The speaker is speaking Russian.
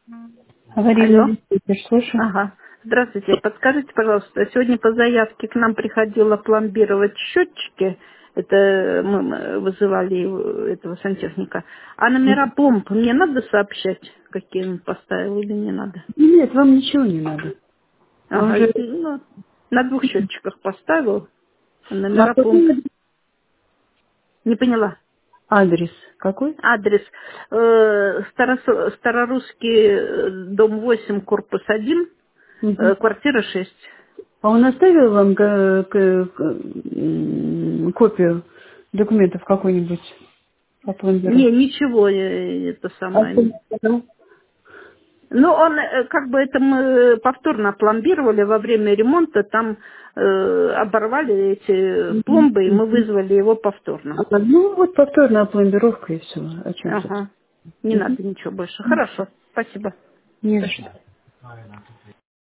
Аварийный Алло. диспетчер, слушаю. Ага. Здравствуйте. Подскажите, пожалуйста, сегодня по заявке к нам приходило пломбировать счетчики. Это мы вызывали этого сантехника. А номера помп мне надо сообщать, какие он поставил или не надо? Нет, вам ничего не надо. Вам Ага. же... Ну, на 2 счетчиках поставил. А А номера помп. какой Не поняла. адрес? Какой? Адрес. Старорусский дом 8, корпус 1, Мгм. квартира 6. А он оставил вам копию документов какой-нибудь по пломбиру? Не, ничего, это А что самое. он сказал? Ну, он, как бы это мы повторно пломбировали во время ремонта, там оборвали эти Мгм. пломбы, и мы Мгм. вызвали его повторно. Ну, вот повторная пломбировка и все. О чем, Ага. собственно? Не Мгм. надо ничего больше. Хорошо, спасибо. Не за что.